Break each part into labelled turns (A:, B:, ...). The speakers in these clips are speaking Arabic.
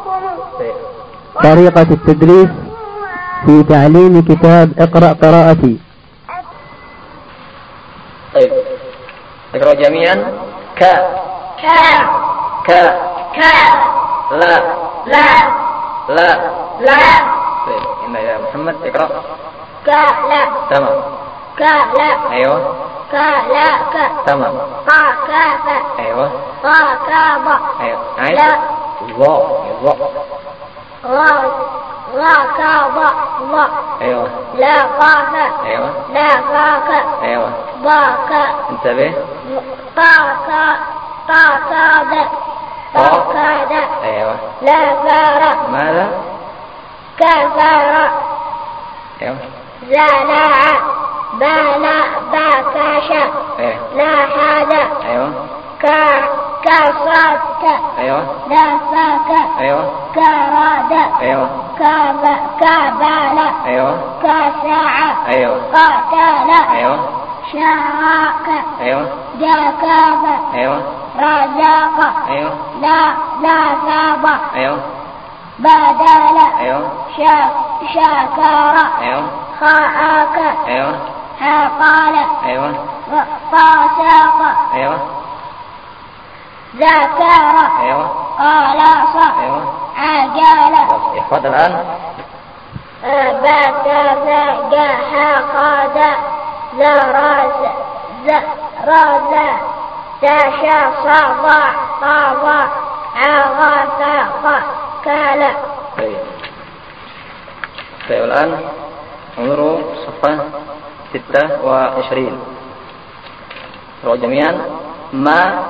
A: طريقة التدريس في تعليم كتاب اقرأ قراءتي.
B: طيب اقرأ جميعا. ك ك لا طيب إن يا محمد اقرأ.
C: لا
B: تمام.
C: لا
B: أيوة.
C: لا
B: تمام.
C: كافة
B: أيوة.
C: كابا
B: أيوة.
C: لا كابا
B: أيوة.
C: لا قافة
B: أيوة.
C: لا فاك
B: أيوة.
C: باك
B: انتبه.
C: طاكاد
B: أيوة.
C: لا فار
B: ماذا؟
C: كفر
B: أيوة.
C: زلع بلا باكاشا
B: أيوة.
C: لا هذا
B: أيوة.
C: كصدت
B: أيوة.
C: لا فاك
B: أيوة.
C: كراد
B: أيوة.
C: كبال
B: أيوة.
C: كساعة
B: أيوة.
C: قتل
B: أيوة.
C: شراك
B: أيوة.
C: جكاب
B: أيوة.
C: رزاق
B: أيوة.
C: لا ثاب
B: أيوة.
C: بدل
B: أيوة.
C: شكر
B: أيوة.
C: خاءك
B: أيوة.
C: قال
B: أيوة.
C: فاسق
B: أيوة.
C: ذكر
B: أيوة.
C: قلص
B: أيوة.
C: عجل
B: احفظ الآن.
C: بتزجح قد رز تشا صبع طبع عغثق كلا.
B: طيب الآن انظروا صفحة 26. اقرأوا جميعا. ما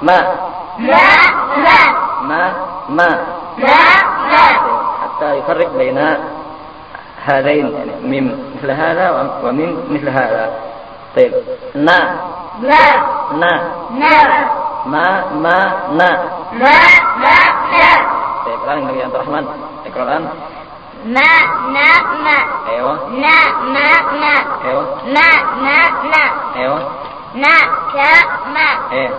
B: حتى يفرق بين هذين، يعني ميم مثل هذا وميم مثل هذا. طيب نا طيب الآن النبي عبد الرحمن اقرأ الآن. أيوة. أيوة. أيوة. إيه.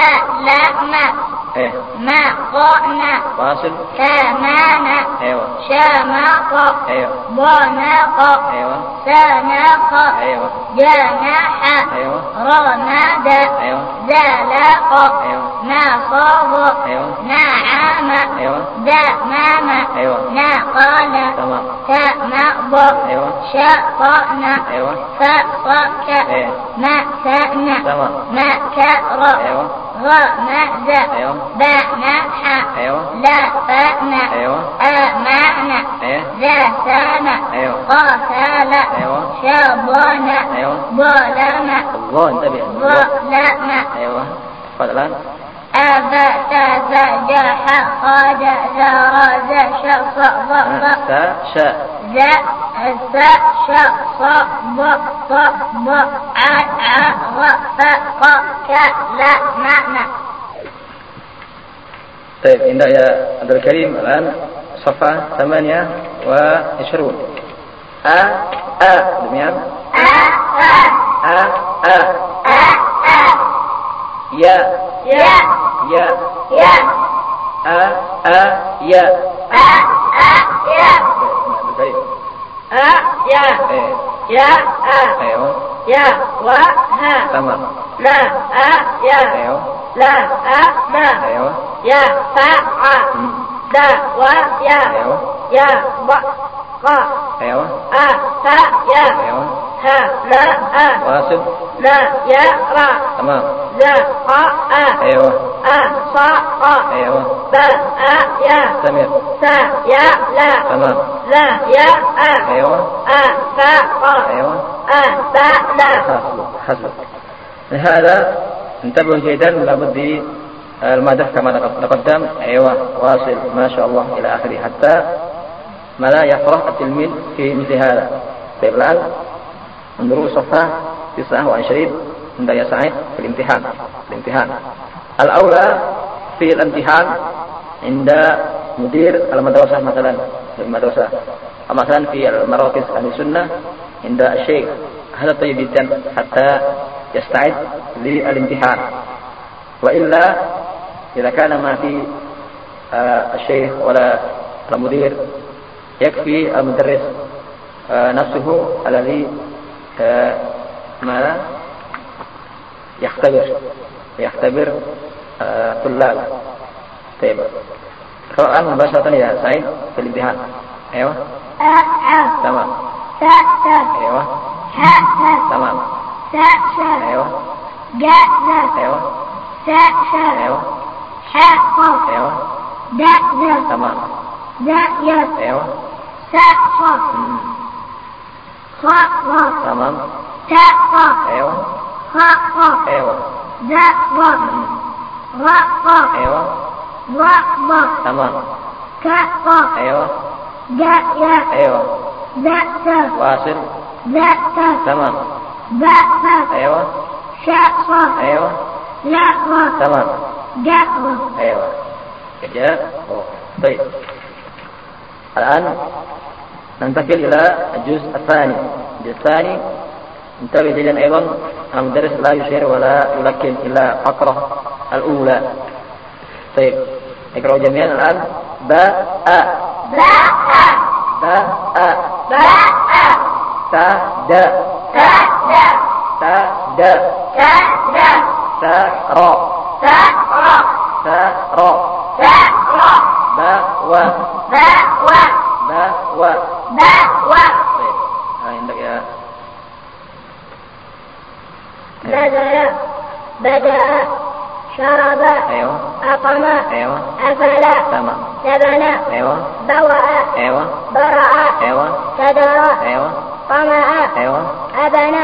B: إيه. واصل. أيوة.
C: شمق
B: أيوة.
C: بنق
B: أيوة.
C: سنق
B: أيوة.
C: جنح
B: أيوة.
C: رمد
B: أيوة.
C: زلق
B: أيوة.
C: نصب
B: أيوة.
C: نعم
B: أيوة.
C: دمم
B: أيوة.
C: نقل
B: تمام.
C: تنبر
B: أيوة.
C: شطن
B: أيوة.
C: فصك
B: إيه.
C: مأسن
B: تمام.
C: مكر
B: أيوة.
C: غمز
B: أيوة.
C: بنح
B: أيوة.
C: لفن
B: أيوة.
C: أمان
B: إيه.
C: ذسن
B: أيوة.
C: قتل
B: أيوة.
C: شبن
B: أيوة.
C: ظلم
B: الله انتبه.
C: ظلم.
B: أيوة. احفظ الآن.
C: أبتزجح قد زرز شصب
B: طيب عند يا عبد الكريم الآن صفحة 28. دميان. يا أيوة.
C: يا وها
B: تمام.
C: لا يا
B: أيوة.
C: لا ما
B: أيوة.
C: يا فا دا ويا
B: أيوة.
C: يا بقى
B: أيوة.
C: فا يا
B: أيوة.
C: ها لا
B: واصل.
C: لا يا را
B: تمام.
C: ذا
B: أيوة.
C: صا
B: أيوة.
C: با يا
B: سمير.
C: سا يا لا
B: تمام.
C: لا يا
B: أيوة.
C: فا
B: أيوة.
C: با لا.
B: حسبك. لهذا انتبهوا جيدا، لابد المادة كما تقدم. أيوة. واصل ما شاء الله إلى آخره حتى ما لا يفرح التلميذ في مثل هذا. طيب الآن انظروا صفحة 29 عند يا سعيد في الامتحان. الأولى في الامتحان عند مدير المدرسة مثلا في المدرسة، أو مثلا في المراكز أهل السنة عند الشيخ، هذا طيب جدا حتى يستعد للامتحان. وإلا إذا كان ما في الشيخ ولا المدير يكفي المدرس نفسه الذي ماذا يختبر طلاب. طيب الآن مباشرة يا سعيد في الامتحان. أيوة تمام. أيوة تمام. أيوة أيوة أيوة أيوة تمام. أيوة تمام. أيوة أيوة أيوة تمام. أيوة أيوة واصل تمام. أيوة أيوة تمام. أيوة جاء. طيب الآن ننتقل إلى الجزء الثاني. الجزء الثاني انتبه جيدا أيضا، المدرس لا يشير ولا يلكن إلا فقرة الأولى. طيب اقرأوا جميعا الآن. باء باء تا دا تا دا تا را با و طيب عندك يا
C: بدأ شرب
B: أيوة
C: أقام
B: أيوة
C: أفل
B: تمام.
C: لبن
B: أيوة
C: بوأ
B: أيوة
C: برأ
B: أيوة
C: تدر
B: أيوة
C: طمع
B: أيوة
C: أبن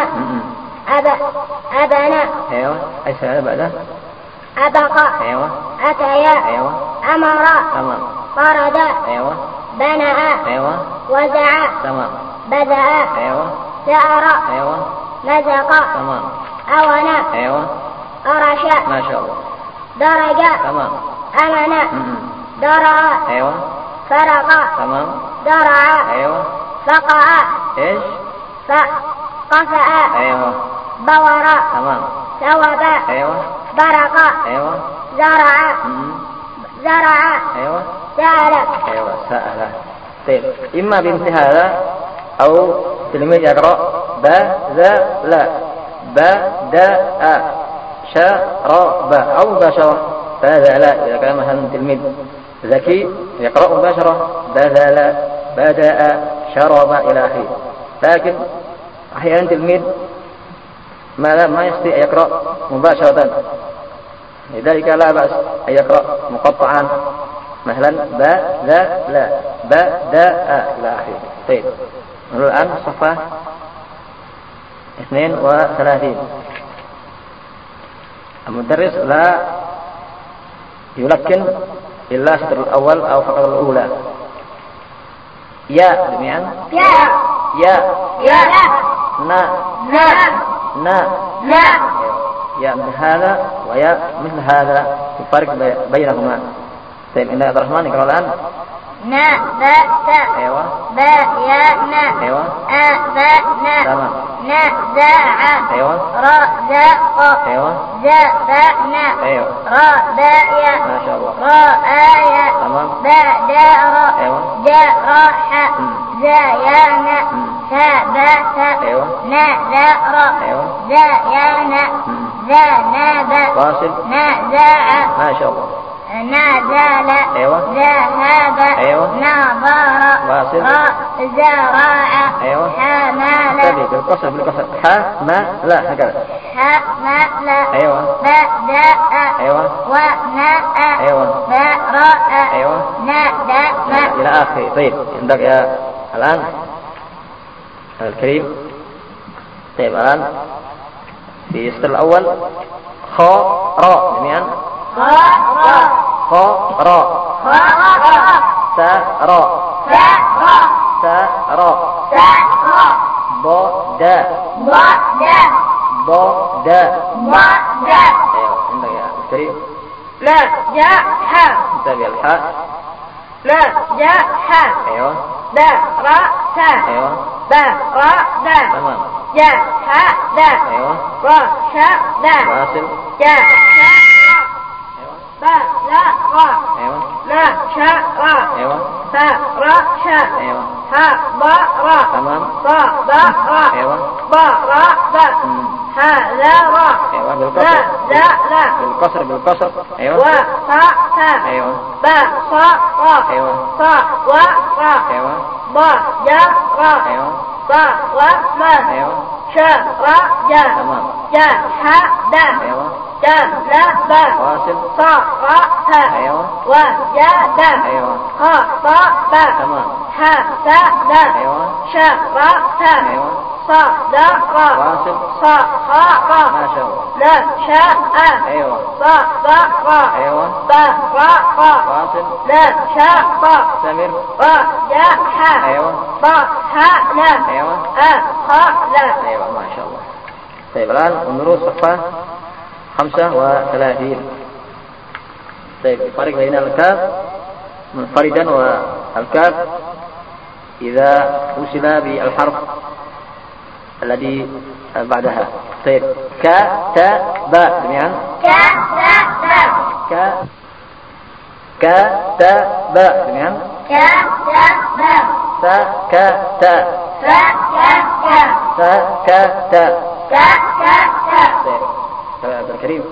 C: أبن
B: أيوة أيش هذا بعده؟
C: أبق
B: أيوة
C: أتيا
B: أيوة
C: أمر
B: تمام.
C: طرد
B: أيوة
C: بنأ
B: أيوة
C: وزع
B: تمام.
C: بدأ
B: أيوة
C: سأر
B: أيوة
C: مزق
B: تمام.
C: أون
B: أيوة
C: أرش
B: ما شاء الله
C: درج
B: تمام.
C: أمن درع
B: أيوة
C: فرق
B: تمام.
C: درع
B: أيوة
C: فقع
B: إيش
C: قفأ
B: أيوة
C: بور
B: تمام.
C: ثوب
B: أيوة
C: برق
B: أيوة
C: زرع زرع
B: أيوة
C: سأل.
B: أيوة سأل. طيب إما بمثل هذا أو تلميذ يقرأ بذل بدأ شرب أو مباشرة بذل. إذا كان مثلا تلميذ ذكي يقرأ مباشرة بذل بدأ شرب إلى آخره. لكن أحيانا تلميذ ما يستطيع أن يقرأ مباشرة، لذلك لا بأس أن يقرأ مقطعا مثلا بذل بدأ إلى آخره. طيب الآن صفحة 32. المدرس لا يلكن إلا السطر الأول أو فقرة الأولى. يا جميعا يا نا يا مثل هذا ويا مثل هذا، الفرق بينهما. طيب إن عبد الرحمن يقرأ الآن.
C: نبت
B: أيوة
C: بيان
B: أيوة
C: أبن
B: تمام.
C: نزع
B: أيوة
C: رزق
B: أيوة
C: زبن
B: أيوة
C: ربايا
B: ما شاء الله
C: رآيا
B: تمام.
C: بدر
B: أيوة
C: جرح زيان ثبت
B: أيوة
C: نذر
B: أيوة
C: زيان ذنب
B: واصل
C: نزع
B: ما شاء الله
C: نزل
B: أيوة
C: ذهب
B: أيوة
C: نظر
B: واصل
C: زرع
B: أيوة
C: حمل
B: تبي بالقصر حمل هكذا
C: حمل
B: أيوة
C: بدأ
B: أيوة
C: ونأ
B: أيوة
C: برأ
B: أيوة
C: ندم
B: إلى آخره. طيب عندك يا الآن الكريم. طيب الآن في السطر الأول خاء جميعا خاء سراء بدا أيوة عندك يا الكريم.
C: نجح
B: انتبه الحاء.
C: نجح
B: أيوة
C: درس
B: أيوة
C: برد
B: تمام.
C: جحد
B: أيوة
C: رشد
B: واصل
C: جحد
B: أيوة
C: بلغ
B: أيوة
C: نشر
B: أيوة
C: فرش
B: أيوة
C: حضر
B: تمام
C: صبر
B: أيوة
C: ضرب حذر
B: أيوة بالقصر
C: نزل
B: بالقصر أيوة
C: وسط
B: أيوة
C: بسط
B: أيوة
C: صور
B: أيوة
C: ضجر
B: أيوة
C: ضرب
B: أيوة
C: شرج
B: تمام
C: جحد
B: أيوة
C: جلب
B: واصل
C: صرف
B: أيوة
C: وجد
B: أيوة
C: خطب
B: تمام
C: حسد
B: أيوة
C: شرف
B: أيوة
C: صدق
B: واصل
C: صخر
B: ما شاء الله
C: نشأ
B: أيوة
C: صدق
B: أيوة
C: برق
B: واصل
C: نشط
B: استمر
C: رجح
B: أيوة
C: طحن
B: أيوة
C: أدخل
B: أيوة ما شاء الله. طيب الآن انظروا صفحة 35. طيب الفرق بين الكاف منفردا والكاف إذا وصل بالحرف الذي بعدها. طيب كا تا با جميعا كا تا با جميعا سا كا تا سا كا تا. طيب عبد الكريم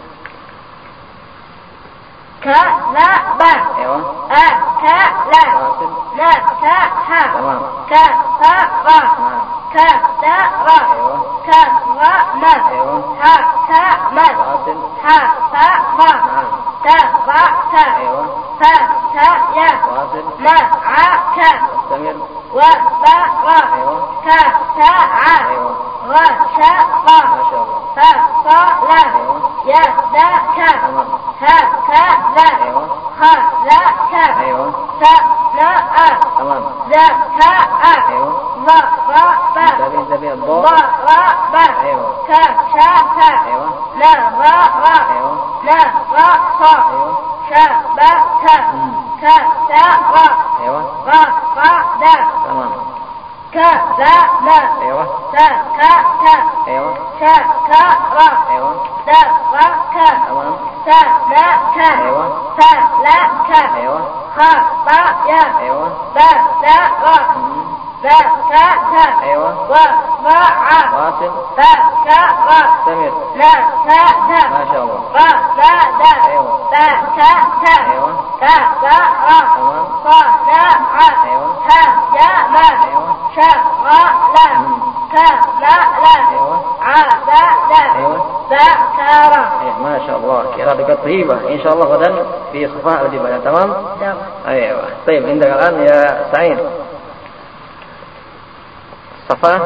C: كذب
B: ايوه
C: أكل
B: واصل
C: نكح
B: تمام
C: كسر
B: تمام
C: كدر
B: ايوه
C: كرم
B: ايوه
C: حكم
B: واصل
C: حفظ
B: نعم
C: ترك
B: ايوه
C: فتي
B: واصل
C: معك
B: استمر
C: وبر
B: ايوه
C: كسع
B: ايوه
C: وشق
B: ما شاء الله
C: فصل
B: ايوه
C: يدك
B: تمام
C: هكذا
B: ايوه
C: خلق
B: ايوه
C: سناء
B: تمام
C: ذكاء
B: ايوه
C: ضرب
B: انتبه الضوء
C: ضرب
B: ايوه
C: كشف
B: ايوه
C: نظر
B: ايوه
C: نغص
B: ايوه
C: شبك كسر
B: ايوه
C: رصد
B: تمام
C: كلم
B: ايوه
C: سكت
B: ايوه
C: شكر
B: ايوه
C: درك
B: تمام
C: سلك
B: ايوه
C: سلك
B: ايوه
C: خطايا
B: ايوه
C: بدر زكاة
B: ايوه
C: وضع
B: واصل
C: ذكر
B: استمر
C: نكد
B: ما شاء الله
C: رصد
B: ايوه
C: زكاة
B: ايوه
C: كسر
B: تمام
C: صنع
B: ايوه
C: هجم
B: ايوه
C: شغل كمل
B: ايوه
C: عبد
B: ايوه
C: ذكر.
B: ما شاء الله قراءتك طيبة إن شاء الله غدا في صفاء الجبال تمام. أيوة طيب عندك الآن يا سعيد صفحة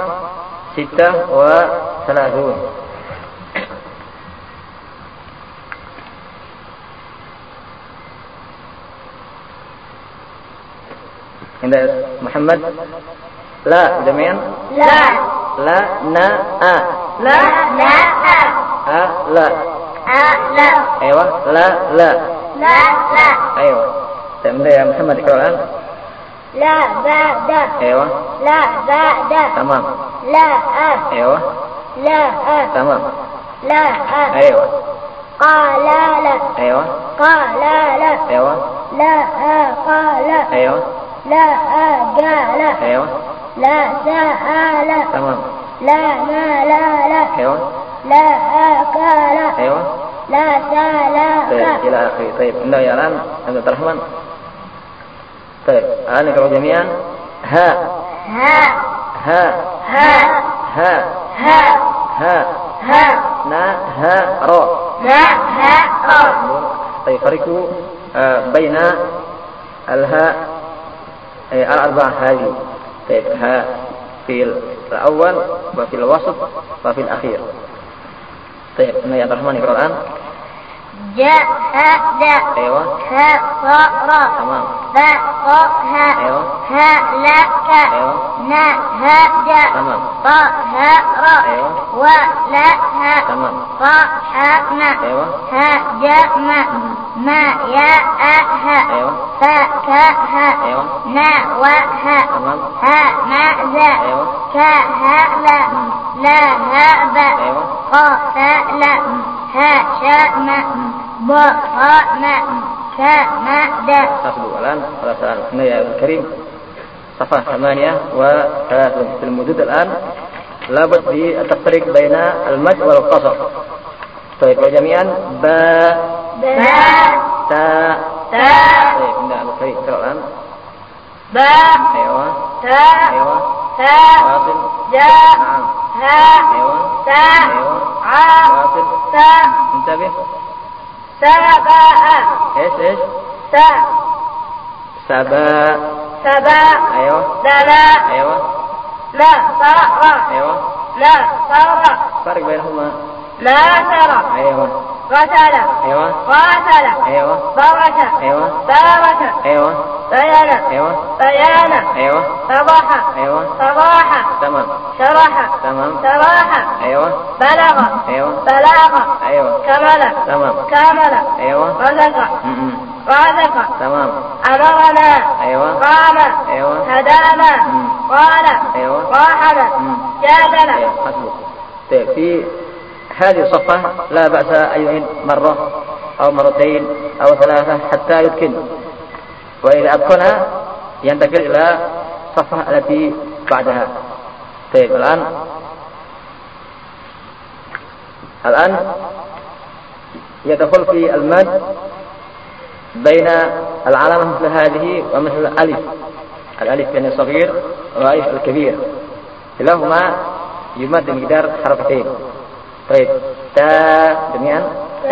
B: 36. عند محمد لا جميعا لا نا
C: لا
B: لا أيوة لا أيوة طيب عند يا محمد اقرأ الآن.
C: لا بعد
B: أيوة
C: لا بعد
B: تمام
C: لا
B: أيوة
C: لا
B: تمام
C: لا
B: أيوة
C: قال لا
B: أيوة
C: قال لا
B: أيوة
C: لا قال
B: أيوة
C: لا قال
B: أيوة
C: لا سأل
B: تمام
C: لا لا
B: أيوة
C: لا قال
B: أيوة
C: لا
B: طيب
C: سلك.
B: إلى آخره. طيب عندنا يا الآن عبد الرحمن. طيب الآن نقرأ جميعا ها
C: ها
B: ها
C: ها
B: ها
C: ها
B: ها
C: ها
B: نا ها را.
C: نهر
B: طيب فرقوا بين الهاء الأربعة هذه. طيب ها في الأول وفي الوسط وفي الأخير. طيب يا عبد الرحمن اقرأ الآن.
C: جهد
B: أيوة
C: كسر
B: تمام
C: فقه
B: أيوة
C: هلك
B: أيوة
C: نهج
B: تمام
C: طهر
B: أيوة
C: ولها
B: تمام
C: طحن
B: أيوة
C: هجم ميأها
B: أيوة
C: فكها
B: أيوة
C: نوها
B: تمام
C: همز
B: أيوة
C: كهل لهب
B: أيوة
C: قتل هشم برهن كمد.
B: حسبوا. الآن خلاص الآن يا الكريم صفحة 38 في الموجود الآن لابد بالتفريق بين المد والقصر. طيب جميعا باء تاء. طيب نعم الكريم اقرأ الآن.
C: باء
B: أيوة
C: تاء
B: أيوة
C: تاء
B: واصل.
C: جاء
B: نعم
C: هاء
B: أيوة
C: تاء
B: أيوة
C: عاء
B: واصل.
C: تاء
B: انتبه.
C: سباء
B: ايش سباء.
C: سباء
B: أيوة
C: دلاء
B: أيوة
C: لا صار
B: أيوة.
C: لا صار
B: فرق بينهما.
C: لا ترى
B: أيوة
C: غسل
B: أيوة
C: غسل
B: أيوة
C: بركة
B: أيوة
C: بارك
B: أيوة
C: بيان
B: أيوة
C: بيان
B: أيوة
C: صباح
B: أيوة
C: صباح
B: تمام
C: شرح
B: تمام
C: سراح
B: أيوة
C: بلغ
B: أيوة
C: بلاغ
B: أيوة
C: كمل
B: تمام
C: كامل
B: أيوة
C: رزق رازق
B: تمام
C: أمرنا
B: أيوة
C: قام
B: أيوة
C: هدانا قال
B: أيوة
C: راحنا جادنا.
B: أيوة حسبك. طيب في هذه الصفحة لا بأس أن يعيد مرة أو مرتين أو ثلاثة حتى يتقن، وإذا أتقنها ينتقل إلى الصفحة التي بعدها. طيب الآن يدخل في المد بين العلامة مثل هذه ومثل الألف. الألف يعني الصغير والألف الكبير كلاهما يمد مقدار حركتين. طيب تاء جميعا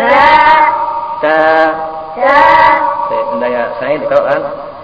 B: تاء. طيب يا سعيد اقرأ الآن.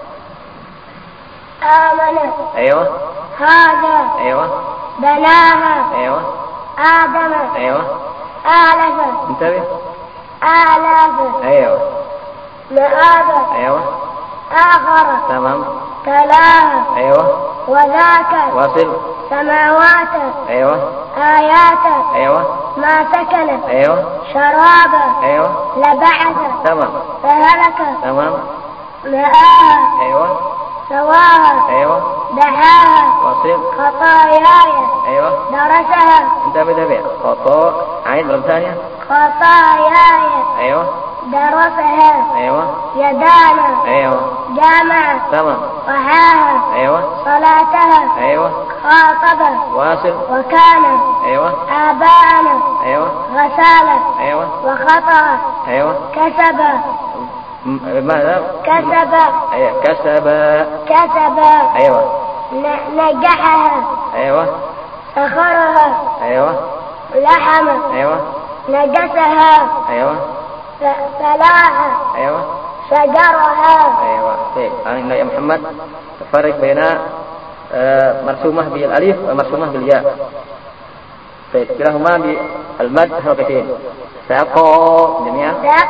C: آمن
B: أيوة
C: هذا
B: أيوة
C: بناها
B: أيوة
C: آدم
B: أيوة
C: آلف
B: انتبه.
C: آلاف
B: أيوة
C: مآب
B: أيوة
C: آخر
B: تمام
C: تلاها
B: أيوة
C: وذاك
B: واصل.
C: سماوات
B: أيوة
C: آيات
B: أيوة
C: ما سكن
B: أيوة
C: شرابا
B: أيوة
C: لبعث
B: تمام
C: فهلك
B: تمام
C: مآها
B: أيوة
C: سواها
B: أيوة
C: دحاها
B: واصل.
C: خطاياي
B: أيوة
C: درسها
B: انتبه خطأ. عيد مرة ثانية.
C: خطاياي
B: أيوة
C: درسها
B: أيوة
C: يدانا
B: أيوة
C: جامع
B: تمام
C: وحاها
B: أيوة
C: صلاتها
B: أيوة
C: خاطبا
B: واصل.
C: وكان
B: أيوة
C: آباءنا
B: أيوة
C: غسالة
B: أيوة
C: وخطأ
B: أيوة
C: كسب
B: ماذا؟
C: كسب
B: أيوة كسب. أيوة
C: نجحها
B: أيوة
C: سخرها
B: أيوة
C: لحم
B: أيوة
C: نجسها
B: أيوة
C: فلاها
B: أيوة
C: شجرها.
B: أيوة. طيب الآن يا محمد تفرق بين مرسومة بالألف ومرسومة بالياء. طيب كلاهما بالمد حركتين. ساقا جميعا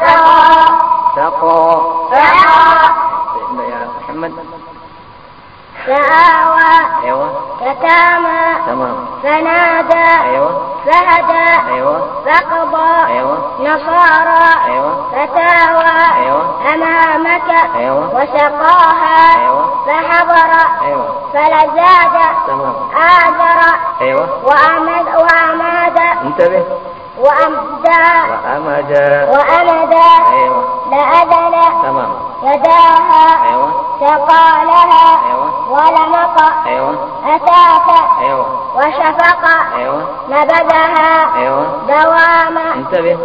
B: ساقا. طيب يا محمد.
C: فآوى
B: أيوة
C: كتامى
B: تمام
C: فنادى
B: أيوة
C: فهدى
B: أيوة
C: فقضى
B: أيوة
C: نصارى
B: أيوة
C: فتاوى
B: أيوة
C: أمامك
B: أيوة
C: وسقاها
B: أيوة
C: فحضر
B: أيوة
C: فلزاد
B: تمام
C: آذر
B: أيوة
C: وأماد
B: انتبه.
C: وأمد
B: أيوة
C: لأذن
B: تمام
C: يداها
B: أيوة
C: سقالها
B: أيوة
C: ولمق
B: أيوة
C: أتاك
B: أيوة
C: وشفق
B: أيوة
C: نبذها
B: أيوة
C: دوام
B: انتبه.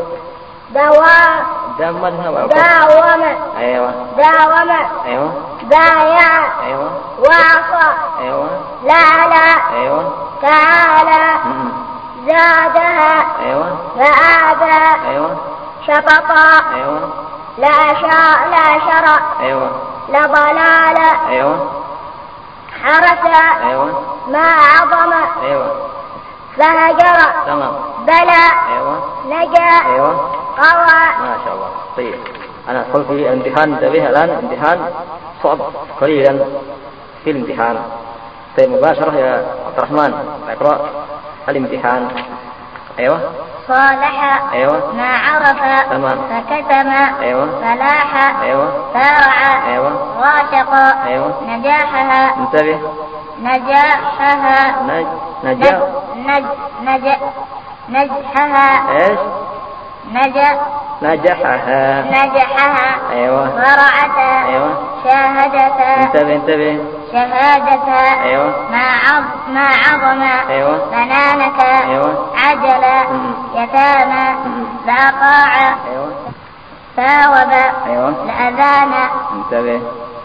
B: دمتها
C: داوم
B: أيوة أيوة
C: بايع
B: أيوة
C: وعصى
B: أيوة
C: لعلى
B: أيوة
C: تعالى زادها
B: أيوة
C: فآبى
B: أيوة
C: شططا
B: أيوة
C: لا شرع
B: أيوة
C: لضلال
B: أيوة
C: حرس
B: أيوة
C: ما عظم
B: أيوة
C: فهجر
B: تمام
C: بلى
B: أيوة
C: نجا
B: أيوة
C: قوى.
B: ما شاء الله. طيب أنا أدخل في الامتحان. انتبه الآن امتحان صعب قليلا في الامتحان. طيب مباشرة يا عبد الرحمن اقرأ الامتحان. أيوة
C: صالح
B: أيوة
C: ما عرف
B: تمام
C: فكتم
B: أيوة
C: فلاح
B: أيوة
C: سارع
B: أيوة
C: راشق
B: أيوة
C: نجاحها
B: انتبه.
C: نجاحها
B: نجاحها
C: نجا
B: نجحها. أيوة.
C: ورعتا.
B: أيوة.
C: شاهدتا.
B: انتبه.
C: شهادتا.
B: أيوة.
C: ما عظم.
B: أيوة.
C: بنانك.
B: أيوة.
C: عجلا. يتامى. لا طاعة.
B: أيوة.
C: ثاوب.
B: أيوة.
C: لأذان.
B: انتبه.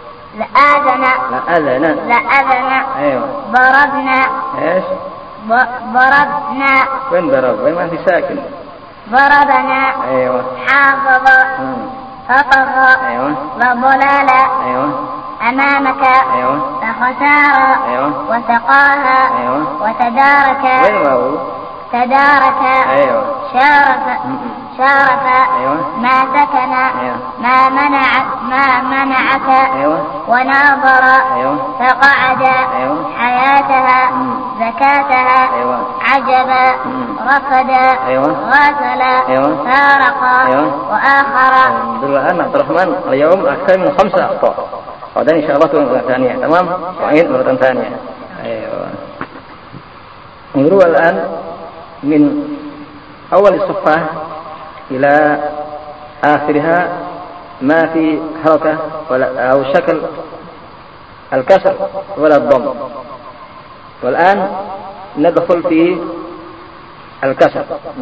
C: لأذن.
B: أيوة.
C: ضربنا.
B: إيش؟
C: ضربنا.
B: وين ضرب؟ وين ما في ساكن؟
C: ضربنا.
B: أيوة.
C: حافظ. فطر.
B: أيوة.
C: وضلال.
B: أيوة.
C: أمامك.
B: أيوة.
C: فخسارة.
B: أيوة.
C: وسقاها.
B: أيوة.
C: وتدارك.
B: وين واو؟
C: تدارك.
B: أيوة.
C: شارف.
B: أيوة.
C: ما سكن.
B: أيوة.
C: ما منعك.
B: أيوة.
C: وناظر.
B: أيوة.
C: فقعد.
B: أيوة.
C: حياتها. زكاتها.
B: أيوة.
C: عجبا. رفد.
B: أيوة.
C: غسل.
B: أيوة.
C: فارق.
B: أيوة.
C: وآخر.
B: الآن عبد الرحمن اليوم أكثر من 5 أخطاء، بعدين إن شاء الله تكون مرة ثانية. تمام؟ وعيد مرة ثانية. أيوة. نروح الآن من أول الصفحة إلى آخرها ما في حركة ولا أو شكل الكسر ولا الضم. والآن ندخل في الكسر.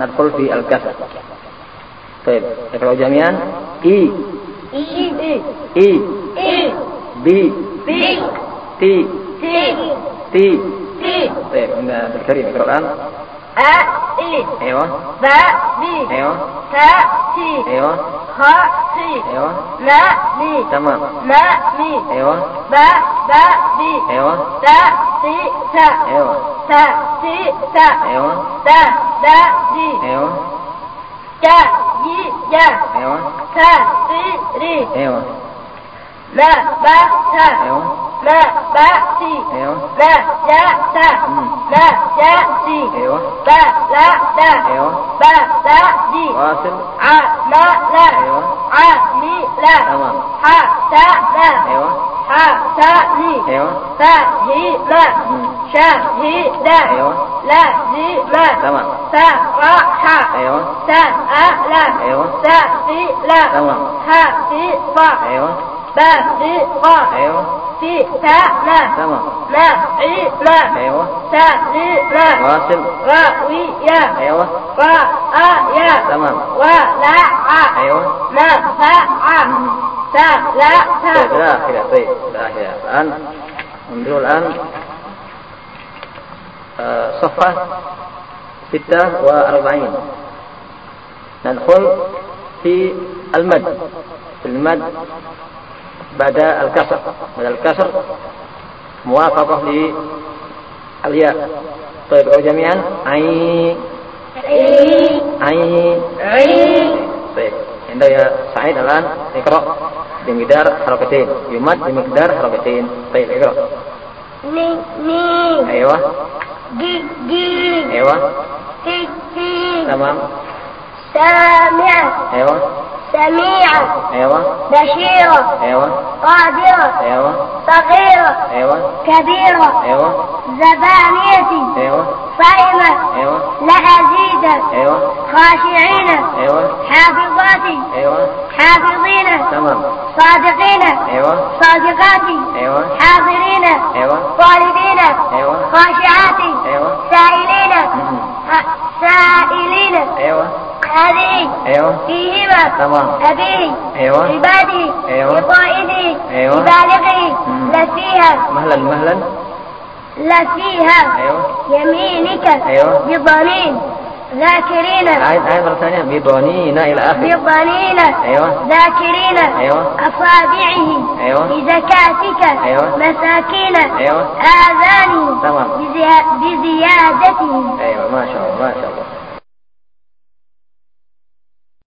B: طيب اقرأوا جميعا. إي بي تي تي. طيب بالكريم اقرأ الآن. أيوة. أيوة. أيوة. أيوة. تمام. أيوة. أيوة. أيوة. أيوة. أيوة. أيوة. أيوة. أيوة. أيوة. واصل. أيوة. تمام. أيوة. أيوة.
C: شهيد.
B: أيوة.
C: لازم.
B: تمام.
C: سرح.
B: أيوة.
C: سأل.
B: أيوة.
C: سفل.
B: تمام.
C: حفظ.
B: أيوة.
C: بلغ.
B: أيوة.
C: فتن.
B: تمام.
C: نعم.
B: أيوة.
C: سلم.
B: واصل.
C: روية.
B: أيوة.
C: رأي.
B: تمام.
C: ولع.
B: أيوة.
C: نفع. سلح.
B: طيب الآخرة. الآن ننظر الآن صفحة 46. ندخل في المد. بعد الكسر موافقة للياء. طيب جميعا. عين. طيب عندنا يا سعيد الآن اقرأ بمقدار حركتين. يمد بمقدار حركتين. طيب اقرأ. أيوة. أيوة. تمام.
C: سامع.
B: أيوة.
C: سميع.
B: أيوة.
C: بشيرة.
B: أيوة.
C: قادرة.
B: أيوة.
C: صغيرة.
B: أيوة.
C: كبيرة.
B: أيوة.
C: زبانية.
B: أيوة.
C: صائمة.
B: أيوة.
C: لعزيزة.
B: أيوة.
C: خاشعين.
B: أيوة.
C: حافظات.
B: أيوة.
C: حافظين.
B: تمام.
C: صادقين.
B: أيوة.
C: صادقات.
B: أيوة.
C: حاضرين.
B: أيوة.
C: طالبين.
B: أيوة.
C: خاشعات.
B: أيوة.
C: سائلين.
B: أيوة.
C: هذه.
B: أيوة.
C: فيهما.
B: تمام.
C: أبيه.
B: أيوة.
C: عباده.
B: أيوة.
C: لقائده.
B: أيوة.
C: لبالغه. لفيها.
B: مهلا.
C: لفيها.
B: أيوة.
C: يمينك.
B: أيوة.
C: بضنين. ذاكرين.
B: عيد مرة ثانية. بضنين إلى آخر.
C: بضنين.
B: أيوة.
C: ذاكرين.
B: أيوة.
C: أصابعه.
B: أيوة.
C: بزكاتك.
B: أيوة.
C: مساكين.
B: أيوة.
C: آذانه.
B: تمام.
C: بزيادته.
B: أيوة. ما شاء الله.